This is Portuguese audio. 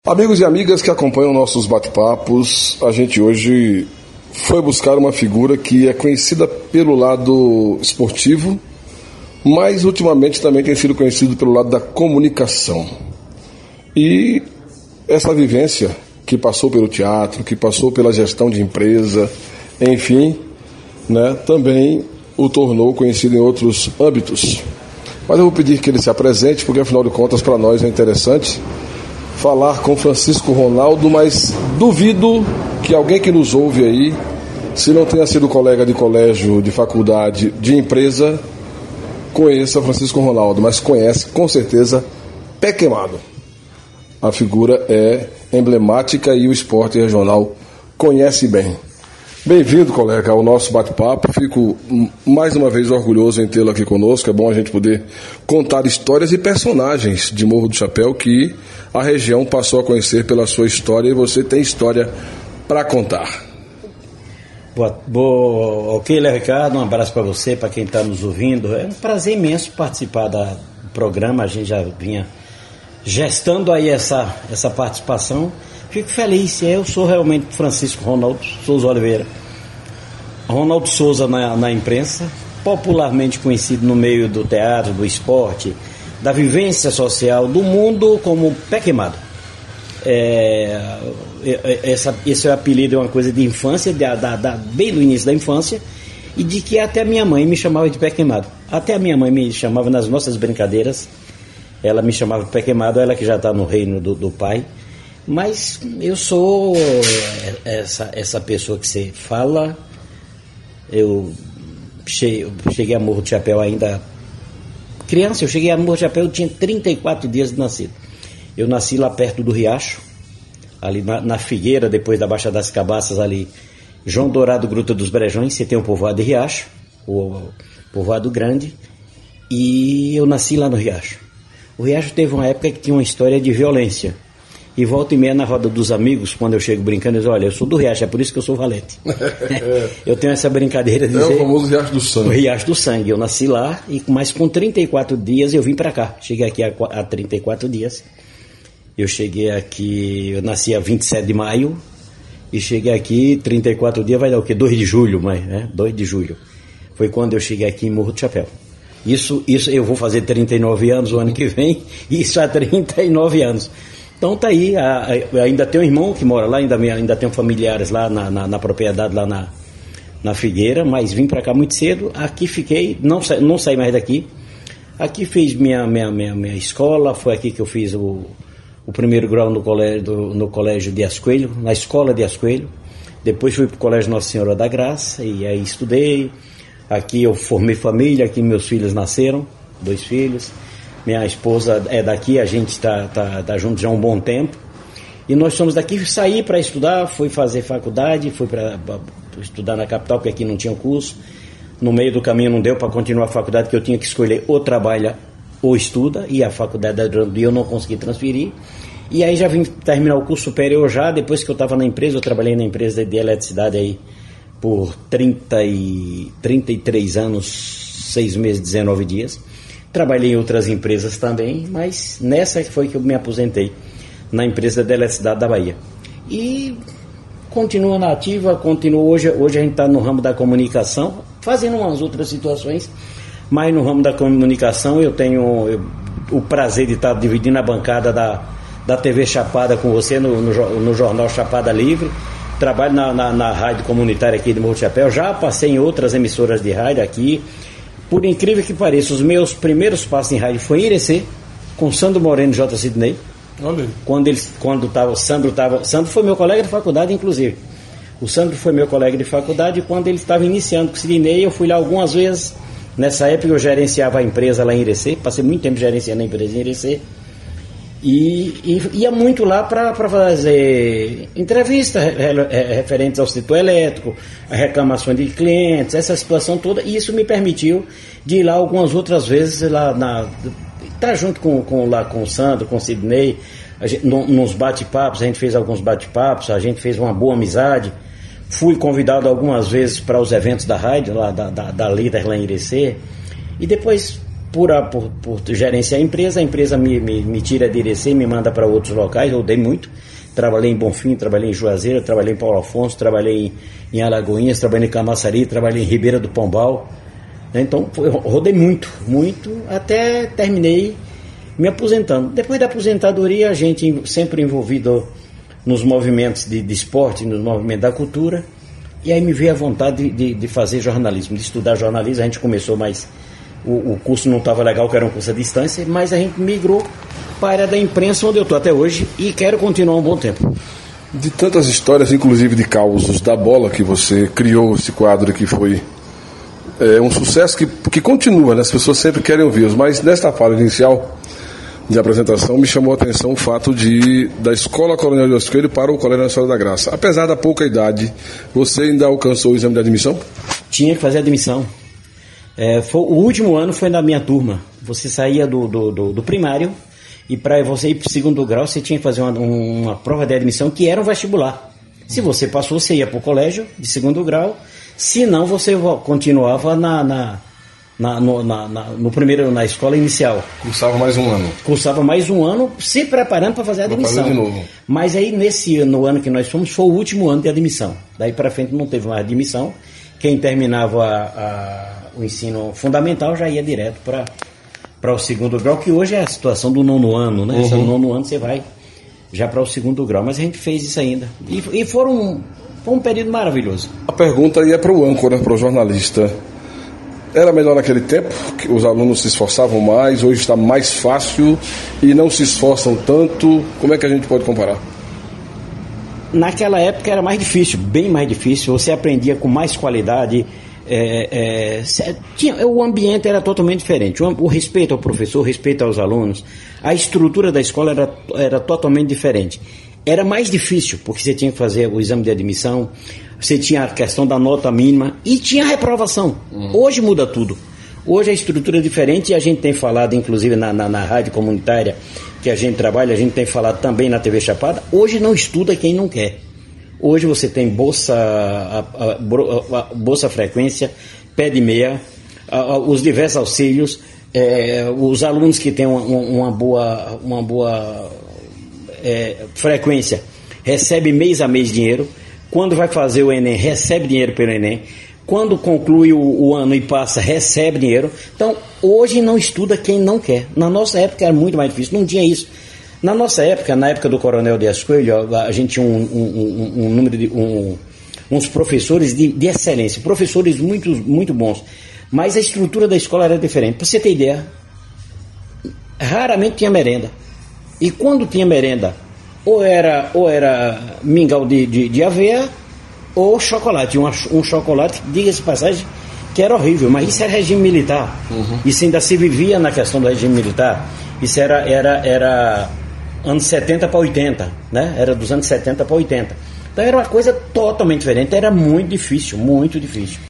Amigos e amigas que acompanham nossos bate-papos, a gente hoje foi buscar uma figura que é conhecida pelo lado esportivo, mas ultimamente também tem sido conhecido pelo lado da comunicação. E essa vivência que passou pelo teatro, que passou pela gestão de empresa, enfim, também o tornou conhecido em outros âmbitos. Mas eu vou pedir que ele se apresente, porque afinal de contas para nós é interessante falar com Francisco Ronaldo, mas duvido que alguém que nos ouve aí, se não tenha sido colega de colégio, de faculdade, de empresa, conheça Francisco Ronaldo, mas conhece com certeza Pé Queimado. A figura é emblemática e o esporte regional conhece bem. Bem-vindo, colega, ao nosso bate-papo. Fico mais uma vez orgulhoso em tê-lo aqui conosco. É bom a gente poder contar histórias e personagens de Morro do Chapéu que a região passou a conhecer pela sua história e você tem história para contar. Ok, Léo Ricardo, um abraço para você, para quem está nos ouvindo. É um prazer imenso participar do programa. A gente já vinha gestando aí essa participação. Fico feliz, eu sou realmente Francisco Ronaldo Souza Oliveira. Ronaldo Souza na imprensa, popularmente conhecido no meio do teatro, do esporte, da vivência social, do mundo como Pé Queimado. Esse apelido é uma coisa de infância, bem do início da infância, e de que até a minha mãe me chamava de Pé Queimado. Até a minha mãe me chamava nas nossas brincadeiras, ela me chamava de Pé Queimado, ela que já está no reino do pai. Mas eu sou essa pessoa que você fala. Eu cheguei a Morro do Chapéu ainda criança. Eu cheguei a Morro do Chapéu, eu tinha 34 dias de nascido. Eu nasci lá perto do Riacho, ali na Figueira, depois da Baixa das Cabaças, ali João Dourado, Gruta dos Brejões. Você tem o povoado de Riacho, o povoado grande, e eu nasci lá no Riacho. O Riacho teve uma época que tinha uma história de violência. E volta e meia na roda dos amigos, quando eu chego brincando, eu digo, olha, eu sou do Riacho, é por isso que eu sou valente. Eu tenho essa brincadeira de dizer... É o famoso Riacho do Sangue. O Riacho do Sangue. Eu nasci lá, mas com 34 dias eu vim para cá. Cheguei aqui há 34 dias. Eu eu nasci a 27 de maio, e cheguei aqui, 34 dias, vai dar o quê? 2 de julho, 2 de julho. Foi quando eu cheguei aqui em Morro do Chapéu. Isso eu vou fazer 39 anos o ano que vem, isso há 39 anos. Então tá aí, ainda tenho um irmão que mora lá, ainda tenho familiares lá na propriedade, lá na Figueira, mas vim para cá muito cedo, aqui fiquei, não saí mais daqui. Aqui fiz minha escola, foi aqui que eu fiz o primeiro grau no colégio Dias Coelho, na escola Dias Coelho. Depois fui para o colégio Nossa Senhora da Graça, e aí estudei. Aqui eu formei família, aqui meus filhos nasceram, 2 filhos. Minha esposa é daqui, a gente tá junto já há um bom tempo. E nós somos daqui, saí para estudar, fui fazer faculdade, fui para estudar na capital, porque aqui não tinha curso. No meio do caminho não deu para continuar a faculdade, porque eu tinha que escolher ou trabalha ou estuda, e a faculdade durante o dia eu não consegui transferir. E aí já vim terminar o curso superior já, depois que eu estava na empresa, eu trabalhei na empresa de eletricidade aí por 33 anos, 6 meses, 19 dias. Trabalhei em outras empresas também, mas nessa foi que eu me aposentei, na empresa de eletricidade da Bahia. E continuo na ativa, hoje a gente está no ramo da comunicação, fazendo umas outras situações, mas no ramo da comunicação eu tenho o prazer de estar dividindo a bancada da TV Chapada com você no jornal Chapada Livre. Trabalho na rádio comunitária aqui de Morro do Chapéu, já passei em outras emissoras de rádio aqui. Por incrível que pareça, os meus primeiros passos em rádio foi em Irecê, com Sandro Moreno e J. Sidney. Olha. Sandro foi meu colega de faculdade, inclusive. O Sandro foi meu colega de faculdade, e quando ele estava iniciando com o Sidney, eu fui lá algumas vezes. Nessa época eu gerenciava a empresa lá em Irecê, passei muito tempo gerenciando a empresa em Irecê. E ia muito lá para fazer entrevistas referentes ao setor elétrico, a reclamações de clientes, essa situação toda, e isso me permitiu de ir lá algumas outras vezes estar junto com o Sandro, com o Sidney, nos bate-papos. A gente fez alguns bate-papos, a gente fez uma boa amizade. Fui convidado algumas vezes para os eventos da rádio, lá da Líder lá em Irecê, e depois por gerenciar a empresa me tira de Irecê e me manda para outros locais. Eu dei muito. Trabalhei em Bonfim, trabalhei em Juazeiro, trabalhei em Paulo Afonso, trabalhei em Alagoinhas, trabalhei em Camaçari, trabalhei em Ribeira do Pombal. Então, eu rodei muito, até terminei me aposentando. Depois da aposentadoria, a gente sempre envolvido nos movimentos de esporte, nos movimentos da cultura, e aí me veio a vontade de fazer jornalismo, de estudar jornalismo. A gente começou, mas o curso não estava legal, que era um curso à distância, mas a gente migrou para a área da imprensa, onde eu estou até hoje, e quero continuar um bom tempo. De tantas histórias, inclusive de causos da bola, que você criou esse quadro que foi um sucesso que continua, né? As pessoas sempre querem ouvir, mas nesta fala inicial de apresentação me chamou a atenção o fato da Escola Coronel Dias Coelho para o Colégio Nossa Senhora da Graça. Apesar da pouca idade, você ainda alcançou o exame de admissão? Tinha que fazer admissão. O último ano foi na minha turma. Você saía do primário e para você ir para o segundo grau você tinha que fazer uma prova de admissão que era um vestibular. Se você passou, você ia para o colégio de segundo grau. Se não, você continuava no primeiro, na escola inicial. Cursava mais um ano. Cursava mais um ano, se preparando para fazer a admissão. Fazer de novo. Mas aí, no ano que nós fomos, foi o último ano de admissão. Daí para frente não teve mais admissão. Quem terminava o ensino fundamental já ia direto para o segundo grau, que hoje é a situação do nono ano, né? No nono ano você vai já para o segundo grau. Mas a gente fez isso ainda. E foi um período maravilhoso. A pergunta aí é para o âncora, para o jornalista. Era melhor naquele tempo, que os alunos se esforçavam mais, hoje está mais fácil e não se esforçam tanto. Como é que a gente pode comparar? Naquela época era mais difícil, bem mais difícil. Você aprendia com mais qualidade. O ambiente era totalmente diferente. O respeito ao professor, o respeito aos alunos, a estrutura da escola era totalmente diferente. Era mais difícil, porque você tinha que fazer o exame de admissão, você tinha a questão da nota mínima e tinha a reprovação. Hoje muda tudo. Hoje a estrutura é diferente e a gente tem falado, inclusive na rádio comunitária que a gente trabalha, a gente tem falado também na TV Chapada. Hoje não estuda quem não quer. Hoje você tem bolsa frequência, pé de meia, os diversos auxílios, os alunos que têm uma boa frequência recebe mês a mês dinheiro. Quando vai fazer o Enem, recebe dinheiro pelo Enem. Quando conclui o ano e passa, recebe dinheiro. Então, hoje não estuda quem não quer. Na nossa época era muito mais difícil, não tinha isso. Na nossa época, na época do Coronel Dias Coelho, a gente tinha um número de uns professores de excelência, professores muito, muito bons. Mas a estrutura da escola era diferente. Para você ter ideia, raramente tinha merenda. E quando tinha merenda, ou era mingau de aveia ou chocolate. Um chocolate, diga-se passagem, que era horrível, mas isso era regime militar. Isso ainda se vivia na questão do regime militar. Isso era anos 70 para 80, né? Era dos anos 70 para 80. Então era uma coisa totalmente diferente, era muito difícil, muito difícil.